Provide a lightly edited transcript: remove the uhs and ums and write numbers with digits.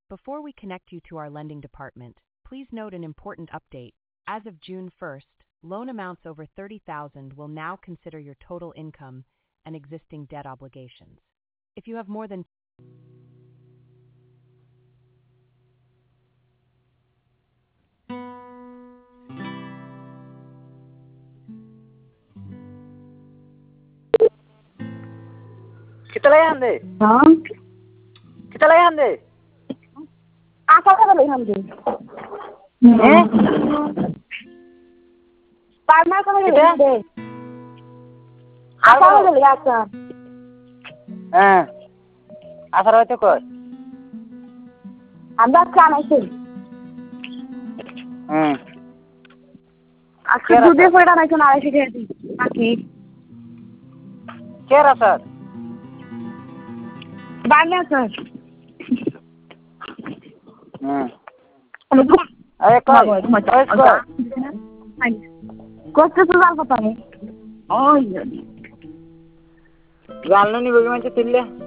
Before we connect you to our lending department, please note an important update. As of June 1st, loan amounts over $30,000 will now consider your total income and existing debt obligations. If you have more than Kita layan deh. हाँ Kita layan deh. आशा कर रही हम जी partner को मिल गया दे आशा कर लिया आशा Asar itu kok. हम बात करना है आखिर दूसरे कोई डाला क्यों ना ऐसे कहती बाकी Kira sir. बांधना सर Ayo kau. कौन से सुधार पता है Jalan ni bagaimana cile?